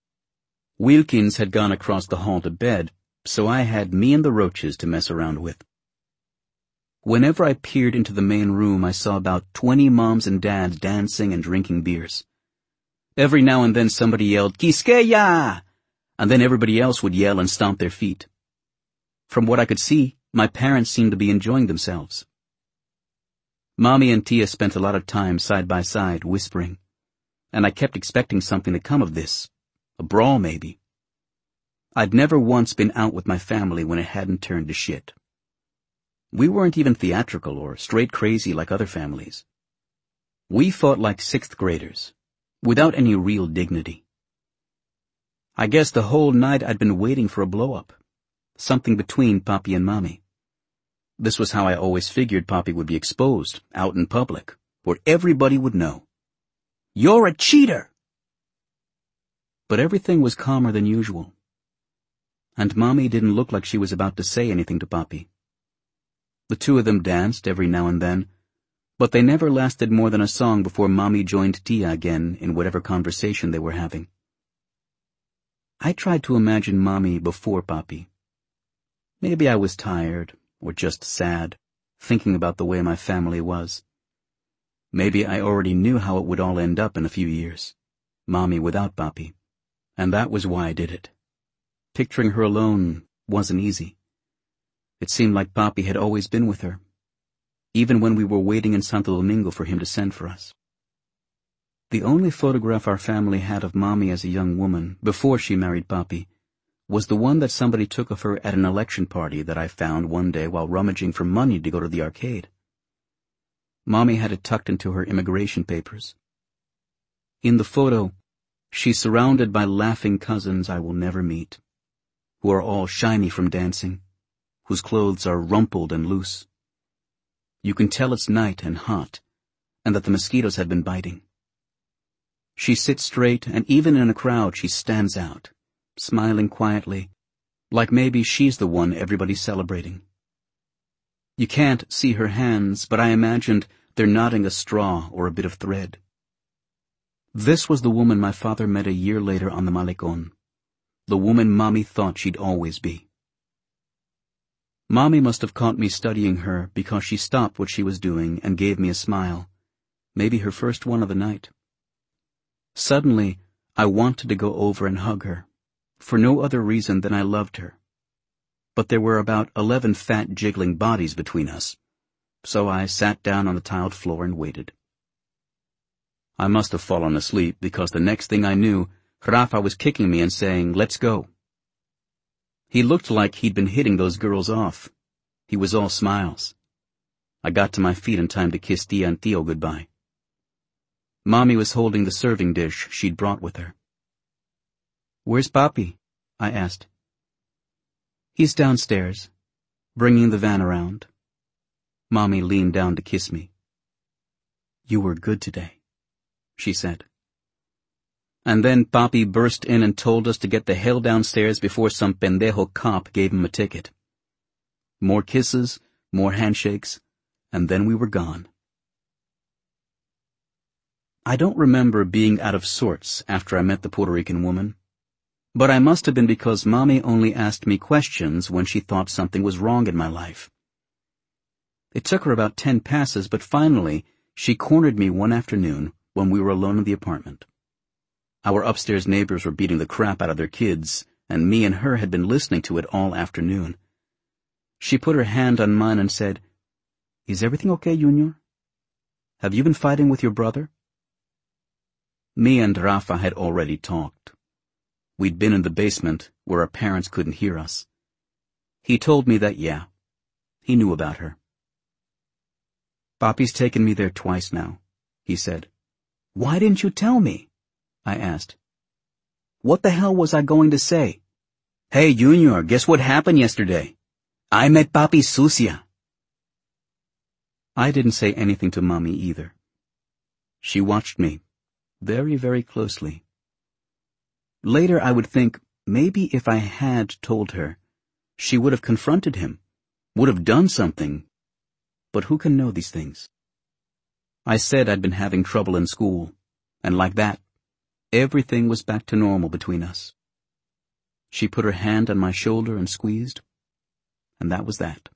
Wilkins had gone across the hall to bed, so I had me and the roaches to mess around with. Whenever I peered into the main room, I saw about twenty moms and dads dancing and drinking beers. Every now and then somebody yelled, "Quisqueya!" and then everybody else would yell and stomp their feet. From what I could see, my parents seemed to be enjoying themselves. Mommy and Tia spent a lot of time side by side, whispering, and I kept expecting something to come of this, a brawl maybe. I'd never once been out with my family when it hadn't turned to shit. We weren't even theatrical or straight crazy like other families. We fought like sixth graders, without any real dignity. I guess the whole night I'd been waiting for a blow-up, something between Papi and Mommy. This was how I always figured Papi would be exposed, out in public, where everybody would know. "You're a cheater!" But everything was calmer than usual. And Mommy didn't look like she was about to say anything to Papi. The two of them danced every now and then, but they never lasted more than a song before Mommy joined Tia again in whatever conversation they were having. I tried to imagine Mommy before Papi. Maybe I was tired, or just sad, thinking about the way my family was. Maybe I already knew how it would all end up in a few years, Mommy without Papi, and that was why I did it. Picturing her alone wasn't easy. It seemed like Papi had always been with her, even when we were waiting in Santo Domingo for him to send for us. The only photograph our family had of Mommy as a young woman, before she married Papi, was the one that somebody took of her at an election party that I found one day while rummaging for money to go to the arcade. Mommy had it tucked into her immigration papers. In the photo, she's surrounded by laughing cousins I will never meet, who are all shiny from dancing, whose clothes are rumpled and loose. You can tell it's night and hot, and that the mosquitoes have been biting. She sits straight, and even in a crowd she stands out, smiling quietly, like maybe she's the one everybody's celebrating. You can't see her hands, but I imagined they're knotting a straw or a bit of thread. This was the woman my father met a year later on the Malecón, the woman Mommy thought she'd always be. Mommy must have caught me studying her because she stopped what she was doing and gave me a smile, maybe her first one of the night. Suddenly, I wanted to go over and hug her, for no other reason than I loved her. But there were about eleven fat jiggling bodies between us, so I sat down on the tiled floor and waited. I must have fallen asleep because the next thing I knew, Rafa was kicking me and saying, "Let's go." He looked like he'd been hitting those girls off. He was all smiles. I got to my feet in time to kiss Tia and Theo goodbye. Mommy was holding the serving dish she'd brought with her. "Where's Papi?" I asked. "He's downstairs, bringing the van around." Mommy leaned down to kiss me. "You were good today," she said. And then Papi burst in and told us to get the hell downstairs before some pendejo cop gave him a ticket. More kisses, more handshakes, and then we were gone. I don't remember being out of sorts after I met the Puerto Rican woman, but I must have been because Mommy only asked me questions when she thought something was wrong in my life. It took her about ten passes, but finally she cornered me one afternoon when we were alone in the apartment. Our upstairs neighbors were beating the crap out of their kids, and me and her had been listening to it all afternoon. She put her hand on mine and said, "Is everything okay, Junior? Have you been fighting with your brother?" Me and Rafa had already talked. We'd been in the basement where our parents couldn't hear us. He told me that, yeah, he knew about her. "Papi's taken me there twice now," he said. "Why didn't you tell me?" I asked. What the hell was I going to say? "Hey, Junior, guess what happened yesterday? I met Papi Sucia." I didn't say anything to Mommy either. She watched me very, very closely. Later I would think maybe if I had told her, she would have confronted him, would have done something. But who can know these things? I said I'd been having trouble in school, and like that, everything was back to normal between us. She put her hand on my shoulder and squeezed, and that was that.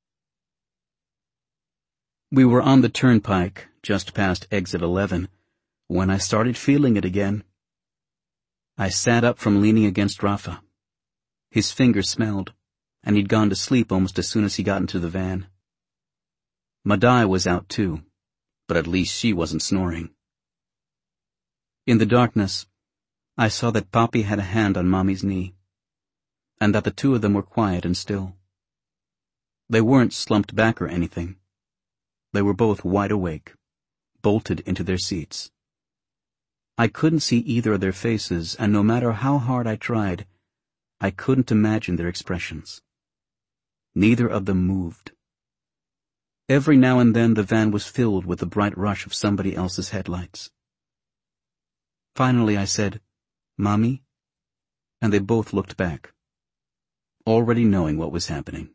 We were on the turnpike, just past exit eleven, when I started feeling it again. I sat up from leaning against Rafa. His fingers smelled, and he'd gone to sleep almost as soon as he got into the van. Madai was out too, but at least she wasn't snoring. In the darkness, I saw that Papi had a hand on Mommy's knee, and that the two of them were quiet and still. They weren't slumped back or anything. They were both wide awake, bolted into their seats. I couldn't see either of their faces, and no matter how hard I tried, I couldn't imagine their expressions. Neither of them moved. Every now and then the van was filled with the bright rush of somebody else's headlights. Finally I said, "Mommy?" And they both looked back, already knowing what was happening.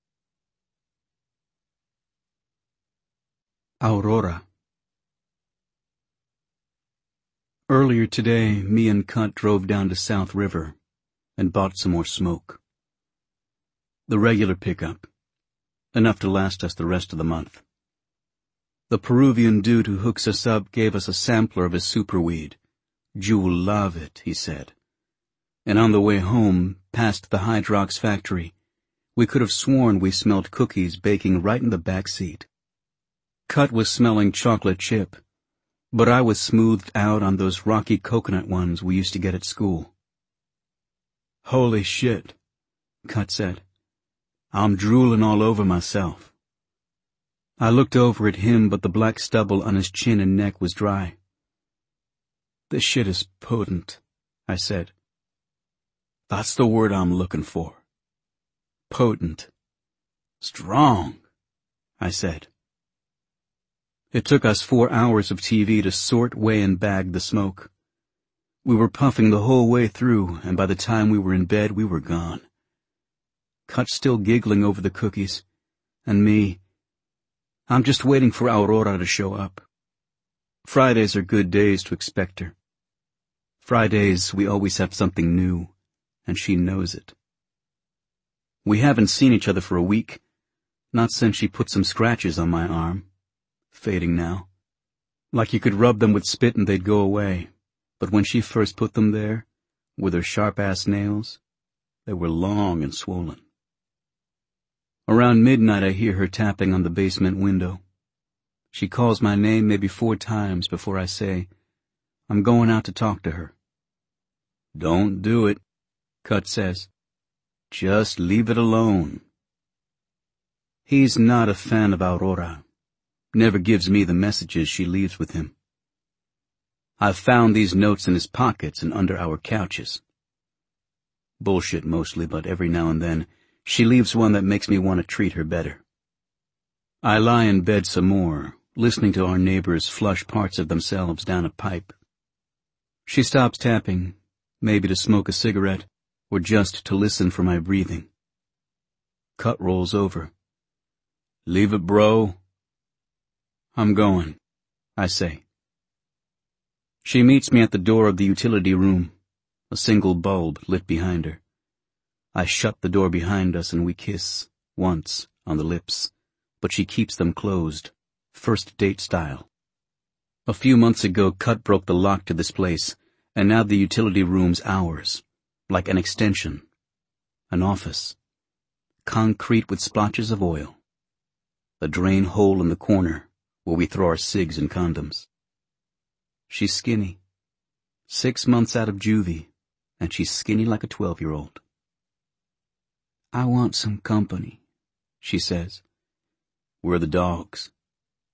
Aurora. Earlier today, me and Cut drove down to South River and bought some more smoke. The regular pickup, enough to last us the rest of the month. The Peruvian dude who hooks us up gave us a sampler of his superweed. "You'll love it," he said. And on the way home, past the Hydrox factory, we could have sworn we smelled cookies baking right in the back seat. Cut was smelling chocolate chip, but I was smoothed out on those rocky coconut ones we used to get at school. "Holy shit," Cut said. "I'm drooling all over myself." I looked over at him, but the black stubble on his chin and neck was dry. "This shit is potent," I said. "That's the word I'm looking for. Potent. Strong," I said. It took us four hours of T V to sort, weigh, and bag the smoke. We were puffing the whole way through, and by the time we were in bed, we were gone. Cut still giggling over the cookies, and me, I'm just waiting for Aurora to show up. Fridays are good days to expect her. Fridays, we always have something new, and she knows it. We haven't seen each other for a week, not since she put some scratches on my arm, fading now. Like you could rub them with spit and they'd go away, but when she first put them there, with her sharp-ass nails, they were long and swollen. Around midnight I hear her tapping on the basement window. She calls my name maybe four times before I say, "I'm going out to talk to her." "Don't do it," Cut says. "Just leave it alone." He's not a fan of Aurora. Never gives me the messages she leaves with him. I've found these notes in his pockets and under our couches. Bullshit mostly, but every now and then, she leaves one that makes me want to treat her better. I lie in bed some more, listening to our neighbors flush parts of themselves down a pipe. She stops tapping, maybe to smoke a cigarette, or just to listen for my breathing. Cut rolls over. "Leave it, bro." "I'm going," I say. She meets me at the door of the utility room, a single bulb lit behind her. I shut the door behind us and we kiss, once, on the lips, but she keeps them closed, first date style. A few months ago, Cut broke the lock to this place, and now the utility room's ours, like an extension, an office, concrete with splotches of oil, a drain hole in the corner where we throw our cigs and condoms. She's skinny, six months out of juvie, and she's skinny like a twelve-year-old. "I want some company," she says. "We're the dogs,"